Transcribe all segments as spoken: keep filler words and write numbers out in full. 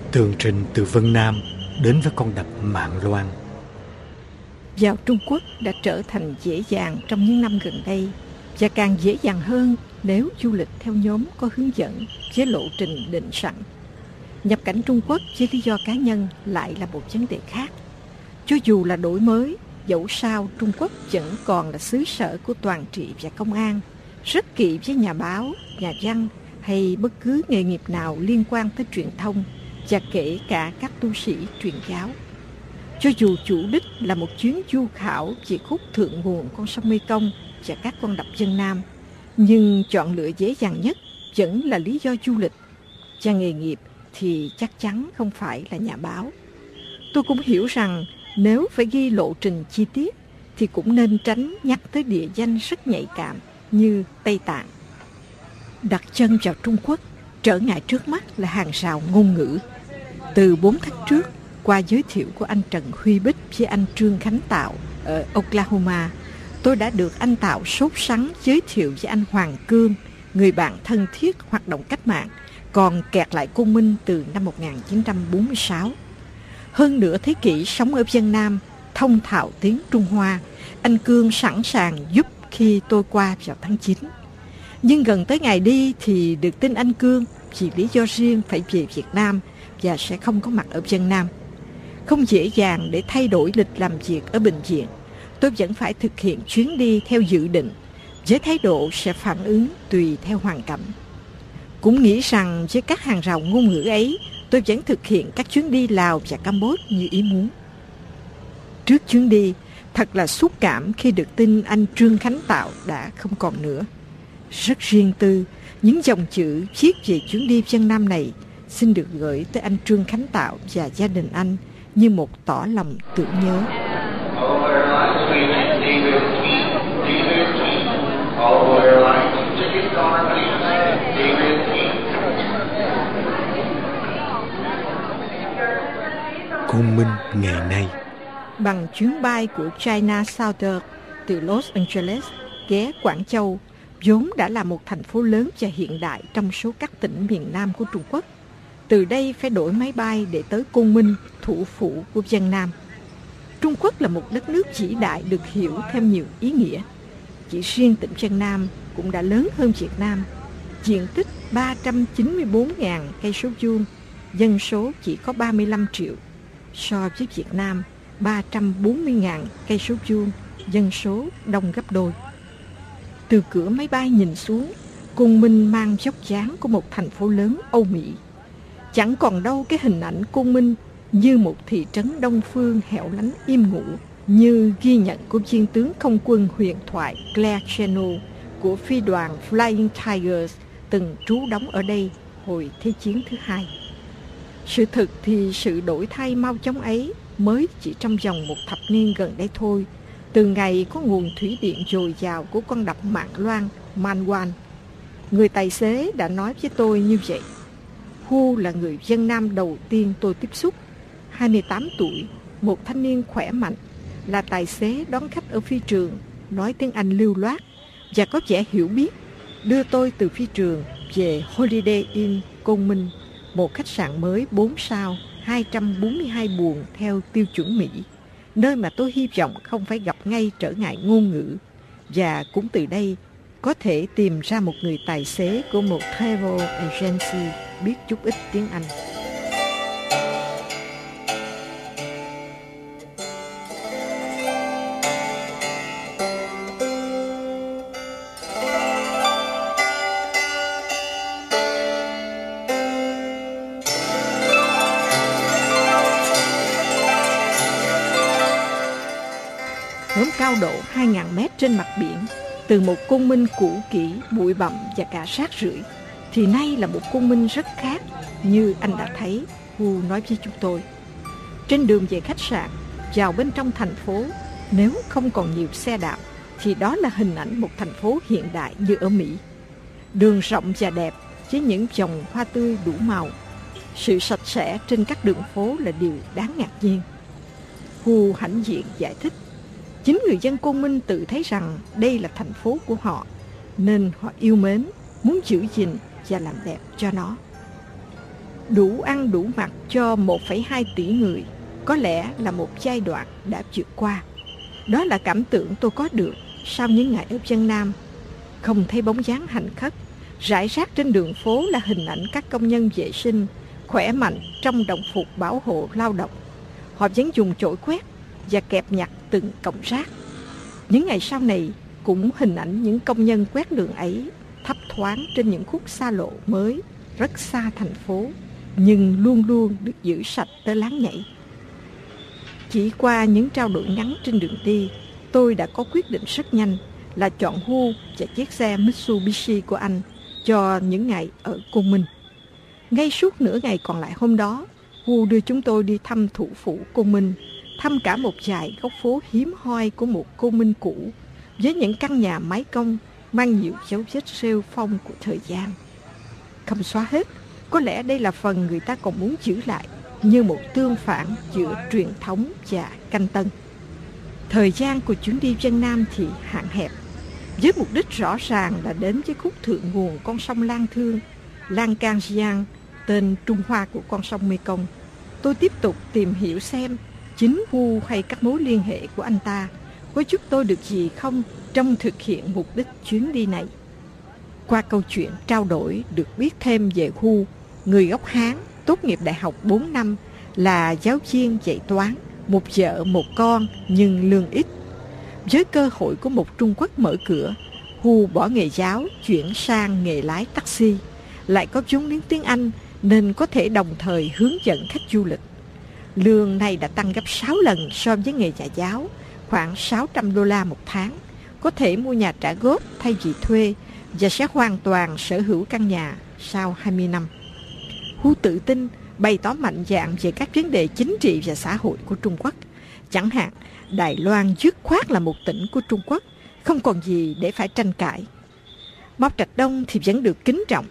Tường trình từ Vân Nam đến với con đập Mạn Loan. Vào Trung Quốc đã trở thành dễ dàng trong những năm gần đây, và càng dễ dàng hơn nếu du lịch theo nhóm có hướng dẫn với lộ trình định sẵn. Nhập cảnh Trung Quốc với lý do cá nhân lại là một vấn đề khác. Cho dù là đổi mới, dẫu sao Trung Quốc vẫn còn là xứ sở của toàn trị và công an, rất kỵ với nhà báo, nhà văn hay bất cứ nghề nghiệp nào liên quan tới truyền thông, và kể cả các tu sĩ truyền giáo. Cho dù chủ đích là một chuyến du khảo về khúc thượng nguồn con sông Mekong và các con đập Vân Nam, nhưng chọn lựa dễ dàng nhất vẫn là lý do du lịch, và nghề nghiệp thì chắc chắn không phải là nhà báo. Tôi cũng hiểu rằng nếu phải ghi lộ trình chi tiết thì cũng nên tránh nhắc tới địa danh rất nhạy cảm như Tây Tạng. Đặt chân vào Trung Quốc, trở ngại trước mắt là hàng rào ngôn ngữ. Từ bốn tháng trước, qua giới thiệu của anh Trần Huy Bích với anh Trương Khánh Tạo ở Oklahoma, tôi đã được anh Tạo sốt sắng giới thiệu với anh Hoàng Cương, người bạn thân thiết hoạt động cách mạng, còn kẹt lại Côn Minh từ năm một nghìn chín trăm bốn mươi sáu. Hơn nửa thế kỷ sống ở Vân Nam, thông thạo tiếng Trung Hoa, anh Cương sẵn sàng giúp khi tôi qua vào tháng chín. Nhưng gần tới ngày đi thì được tin anh Cương vì lý do riêng phải về Việt Nam và sẽ không có mặt ở Vân Nam. Không dễ dàng để thay đổi lịch làm việc ở bệnh viện. Tôi vẫn phải thực hiện chuyến đi theo dự định, với thái độ sẽ phản ứng tùy theo hoàn cảnh. Cũng nghĩ rằng với các hàng rào ngôn ngữ ấy, tôi vẫn thực hiện các chuyến đi Lào và Campuchia như ý muốn. Trước chuyến đi, thật là xúc cảm khi được tin anh Trương Khánh Tạo đã không còn nữa. Rất riêng tư, những dòng chữ viết về chuyến đi Vân Nam này xin được gửi tới anh Trương Khánh Tạo và gia đình anh như một tỏ lòng tưởng nhớ. Côn Minh ngày nay. Bằng chuyến bay của China Southern từ Los Angeles ghé Quảng Châu, vốn đã là một thành phố lớn và hiện đại trong số các tỉnh miền Nam của Trung Quốc. Từ đây phải đổi máy bay để tới Côn Minh, thủ phủ của Vân Nam. Trung Quốc là một đất nước vĩ đại được hiểu theo nhiều ý nghĩa. Chỉ riêng tỉnh Vân Nam cũng đã lớn hơn Việt Nam, diện tích ba trăm chín mươi bốn nghìn cây số vuông, dân số chỉ có ba mươi lăm triệu. So với Việt Nam, ba trăm bốn mươi nghìn cây số vuông, dân số đông gấp đôi. Từ cửa máy bay nhìn xuống, Côn Minh mang vóc dáng của một thành phố lớn Âu Mỹ. Chẳng còn đâu cái hình ảnh Côn Minh như một thị trấn đông phương hẻo lánh im ngủ, như ghi nhận của viên tướng không quân huyền thoại Claire Chennault của phi đoàn Flying Tigers từng trú đóng ở đây hồi Thế chiến thứ hai. Sự thực thì sự đổi thay mau chóng ấy mới chỉ trong vòng một thập niên gần đây thôi, từ ngày có nguồn thủy điện dồi dào của con đập Mạn Loan, Man Wan. Người tài xế đã nói với tôi như vậy. Hu là người Vân Nam đầu tiên tôi tiếp xúc, hai mươi tám tuổi, một thanh niên khỏe mạnh, là tài xế đón khách ở phi trường, nói tiếng Anh lưu loát và có vẻ hiểu biết, đưa tôi từ phi trường về Holiday Inn Côn Minh, một khách sạn mới bốn sao, hai trăm bốn mươi hai buồng theo tiêu chuẩn Mỹ, nơi mà tôi hy vọng không phải gặp ngay trở ngại ngôn ngữ, và cũng từ đây có thể tìm ra một người tài xế của một travel agency biết chút ít tiếng Anh. Hướng cao độ hai nghìn mét trên mặt biển, từ một Côn Minh cũ kỹ, bụi bặm và cả rác rưởi, thì nay là một Côn Minh rất khác, như anh đã thấy, Hu nói với chúng tôi. Trên đường về khách sạn, vào bên trong thành phố, nếu không còn nhiều xe đạp, thì đó là hình ảnh một thành phố hiện đại như ở Mỹ. Đường rộng và đẹp, với những dòng hoa tươi đủ màu. Sự sạch sẽ trên các đường phố là điều đáng ngạc nhiên. Hu hãnh diện giải thích. Chính người dân Côn Minh tự thấy rằng đây là thành phố của họ, nên họ yêu mến, muốn giữ gìn và làm đẹp cho nó. đủ ăn đủ mặc cho một phẩy hai tỷ người, có lẽ là một giai đoạn đã vượt qua. Đó là cảm tưởng tôi có được sau những ngày ở Vân Nam. Không thấy bóng dáng hành khất, rải rác trên đường phố là hình ảnh các công nhân vệ sinh, khỏe mạnh trong đồng phục bảo hộ lao động. Họ vẫn dùng chổi quét và kẹp nhặt từng cọng rác. Những ngày sau này cũng hình ảnh những công nhân quét đường ấy thấp thoáng trên những khúc xa lộ mới, rất xa thành phố, nhưng luôn luôn được giữ sạch tới láng nhảy. Chỉ qua những trao đổi ngắn trên đường đi, tôi đã có quyết định rất nhanh là chọn Hu và chiếc xe Mitsubishi của anh cho những ngày ở Côn Minh. Ngay suốt nửa ngày còn lại hôm đó, Hu đưa chúng tôi đi thăm thủ phủ Côn Minh, thăm cả một vài góc phố hiếm hoi của một Côn Minh cũ, với những căn nhà mái cong mang nhiều dấu vết rêu phong của thời gian. Không xóa hết, có lẽ đây là phần người ta còn muốn giữ lại, như một tương phản giữa truyền thống và canh tân. Thời gian của chuyến đi Vân Nam thì hạn hẹp, với mục đích rõ ràng là đến với khúc thượng nguồn con sông Lan Thương, Lan Can Giang, tên Trung Hoa của con sông Mekong. Tôi tiếp tục tìm hiểu xem chính Hu hay các mối liên hệ của anh ta có giúp tôi được gì không trong thực hiện mục đích chuyến đi này. Qua câu chuyện trao đổi được biết thêm về Hu, người gốc Hán, tốt nghiệp đại học bốn năm, là giáo viên dạy toán, một vợ một con nhưng lương ít. Với cơ hội của một Trung Quốc mở cửa, Hu bỏ nghề giáo chuyển sang nghề lái taxi, lại có vốn liếng tiếng Anh nên có thể đồng thời hướng dẫn khách du lịch. Lương này đã tăng gấp sáu lần so với nghề nhà giáo, khoảng sáu trăm đô la một tháng, có thể mua nhà trả góp thay vì thuê và sẽ hoàn toàn sở hữu căn nhà sau hai mươi năm. Hu tự tin bày tỏ mạnh dạn về các vấn đề chính trị và xã hội của Trung Quốc. Chẳng hạn, Đài Loan dứt khoát là một tỉnh của Trung Quốc, không còn gì để phải tranh cãi. Mao Trạch Đông thì vẫn được kính trọng.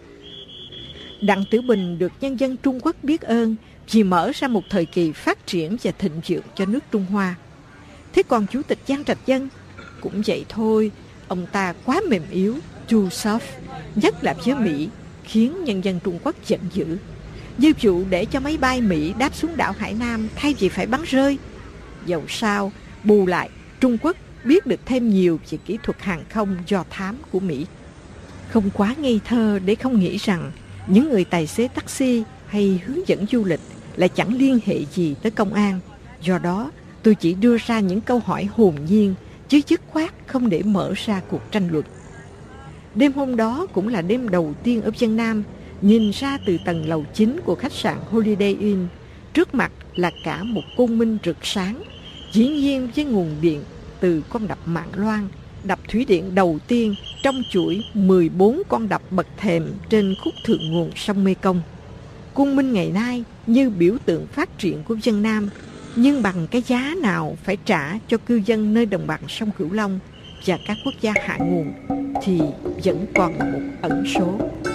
Đặng Tiểu Bình được nhân dân Trung Quốc biết ơn vì mở ra một thời kỳ phát triển và thịnh vượng cho nước Trung Hoa. Thế còn Chủ tịch Giang Trạch Dân cũng vậy thôi, ông ta quá mềm yếu, too soft, nhất là với Mỹ, khiến nhân dân Trung Quốc giận dữ. Như vụ để cho máy bay Mỹ đáp xuống đảo Hải Nam thay vì phải bắn rơi. Dẫu sao, bù lại, Trung Quốc biết được thêm nhiều về kỹ thuật hàng không do thám của Mỹ. Không quá ngây thơ để không nghĩ rằng những người tài xế taxi hay hướng dẫn du lịch lại chẳng liên hệ gì tới công an. Do đó, tôi chỉ đưa ra những câu hỏi hồn nhiên, chứ dứt khoát không để mở ra cuộc tranh luận. Đêm hôm đó cũng là đêm đầu tiên ở Vân Nam, nhìn ra từ tầng lầu chính của khách sạn Holiday Inn, trước mặt là cả một Côn Minh rực sáng, dĩ nhiên với nguồn điện từ con đập Mạn Loan, đập thủy điện đầu tiên trong chuỗi mười bốn con đập bậc thềm trên khúc thượng nguồn sông Mekong. Côn Minh ngày nay như biểu tượng phát triển của Vân Nam, nhưng bằng cái giá nào phải trả cho cư dân nơi đồng bằng sông Cửu Long và các quốc gia hạ nguồn thì vẫn còn là một ẩn số.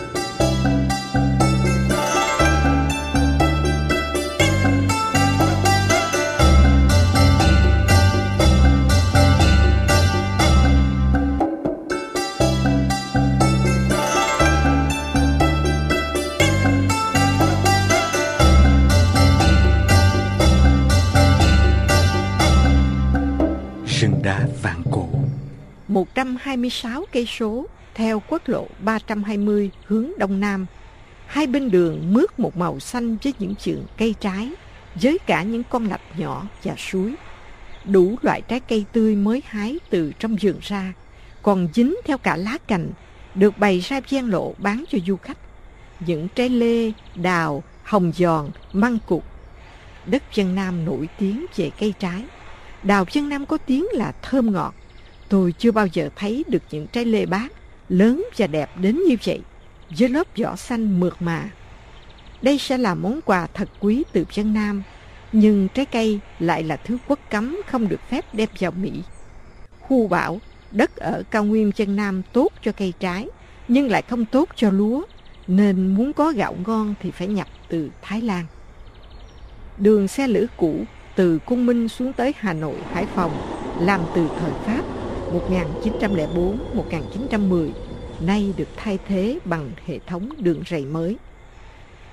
Rừng đá vạn cổ. một trăm hai mươi sáu cây số theo quốc lộ ba trăm hai mươi hướng đông nam. Hai bên đường mướt một màu xanh với những vườn cây trái, với cả những con lạch nhỏ và suối. Đủ loại trái cây tươi mới hái từ trong vườn ra, còn dính theo cả lá cành, được bày ra ven lộ bán cho du khách. Những trái lê, đào, hồng giòn, măng cụt. Đất Vân Nam nổi tiếng về cây trái. Đào Vân Nam có tiếng là thơm ngọt. Tôi chưa bao giờ thấy được những trái lê bát lớn và đẹp đến như vậy, với lớp vỏ xanh mượt mà. Đây sẽ là món quà thật quý từ Vân Nam, nhưng trái cây lại là thứ quốc cấm không được phép đem vào Mỹ. Hu bảo đất ở cao nguyên Vân Nam tốt cho cây trái, nhưng lại không tốt cho lúa, nên muốn có gạo ngon thì phải nhập từ Thái Lan. Đường xe lửa cũ từ Côn Minh xuống tới Hà Nội, Hải Phòng làm từ thời Pháp một nghìn chín trăm lẻ bốn đến một nghìn chín trăm mười, nay được thay thế bằng hệ thống đường ray mới.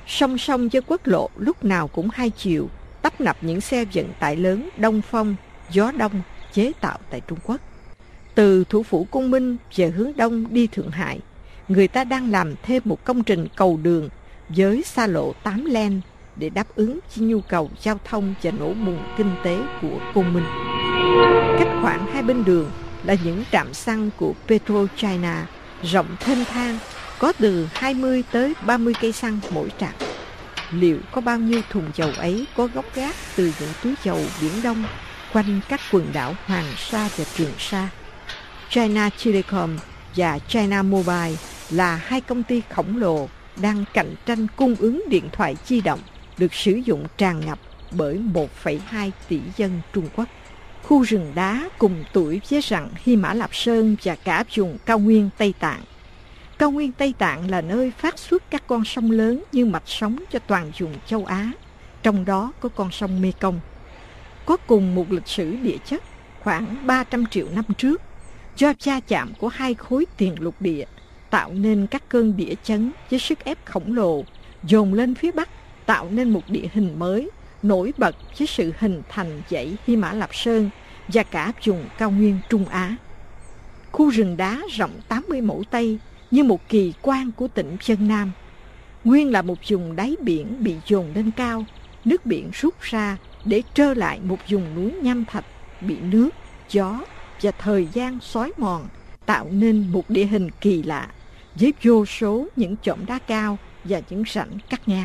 Song song với quốc lộ lúc nào cũng hai chiều, tấp nập những xe vận tải lớn đông phong, gió đông chế tạo tại Trung Quốc. Từ thủ phủ Côn Minh về hướng đông đi Thượng Hải, người ta đang làm thêm một công trình cầu đường với xa lộ tám lane để đáp ứng với nhu cầu giao thông và nổ bùng kinh tế của Côn Minh. Cách khoảng hai bên đường là những trạm xăng của PetroChina rộng thênh thang, có từ hai mươi tới ba mươi cây xăng mỗi trạm. Liệu có bao nhiêu thùng dầu ấy có gốc gác từ những túi dầu Biển Đông quanh các quần đảo Hoàng Sa và Trường Sa? China Telecom và China Mobile là hai công ty khổng lồ đang cạnh tranh cung ứng điện thoại di động được sử dụng tràn ngập bởi một phẩy hai tỷ dân Trung Quốc. Khu rừng đá cùng tuổi với rặng Hy Mã Lạp Sơn và cả vùng cao nguyên Tây Tạng. Cao nguyên Tây Tạng là nơi phát xuất các con sông lớn như mạch sống cho toàn vùng châu Á, trong đó có con sông Mekong. Có cùng một lịch sử địa chất khoảng ba trăm triệu năm trước, do va chạm của hai khối tiền lục địa tạo nên các cơn địa chấn với sức ép khổng lồ dồn lên phía Bắc, tạo nên một địa hình mới nổi bật với sự hình thành dãy Hy Mã Lạp Sơn và cả vùng cao nguyên Trung Á. Khu rừng đá rộng tám mươi mẫu Tây như một kỳ quan của tỉnh Vân Nam. Nguyên là một vùng đáy biển bị dồn lên cao, nước biển rút ra để trơ lại một vùng núi nham thạch bị nước, gió và thời gian xói mòn, tạo nên một địa hình kỳ lạ với vô số những chõm đá cao và những rãnh cắt ngang.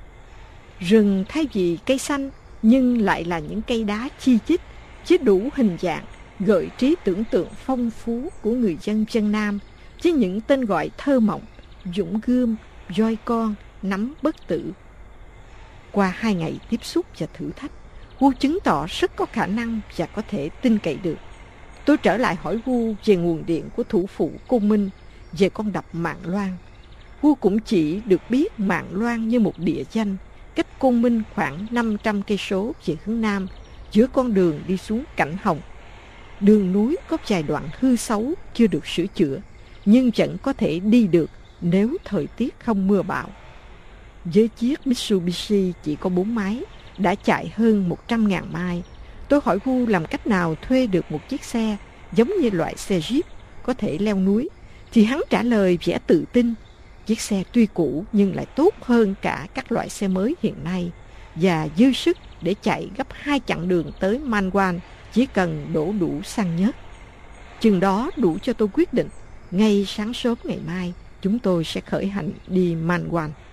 Rừng thay vì cây xanh nhưng lại là những cây đá chi chít với đủ hình dạng, gợi trí tưởng tượng phong phú của người dân Vân Nam với những tên gọi thơ mộng: Dũng Gươm, Voi Con, Nắm Bất Tử. Qua hai ngày tiếp xúc và thử thách, Wu chứng tỏ rất có khả năng và có thể tin cậy được. Tôi trở lại hỏi Wu về nguồn điện của thủ phủ Côn Minh, về con đập Mạn Loan. Wu cũng chỉ được biết Mạn Loan như một địa danh cách Côn Minh khoảng năm trăm cây số về hướng nam, giữa con đường đi xuống Cảnh Hồng. Đường núi có vài đoạn hư xấu chưa được sửa chữa, nhưng vẫn có thể đi được nếu thời tiết không mưa bão. Với chiếc Mitsubishi chỉ có bốn máy, đã chạy hơn một trăm nghìn mai, tôi hỏi Wu làm cách nào thuê được một chiếc xe giống như loại xe Jeep có thể leo núi, thì hắn trả lời vẻ tự tin: chiếc xe tuy cũ nhưng lại tốt hơn cả các loại xe mới hiện nay và dư sức để chạy gấp hai chặng đường tới Manwan, chỉ cần đổ đủ xăng nhớt. Chừng đó đủ cho tôi quyết định ngay sáng sớm ngày mai chúng tôi sẽ khởi hành đi Manwan.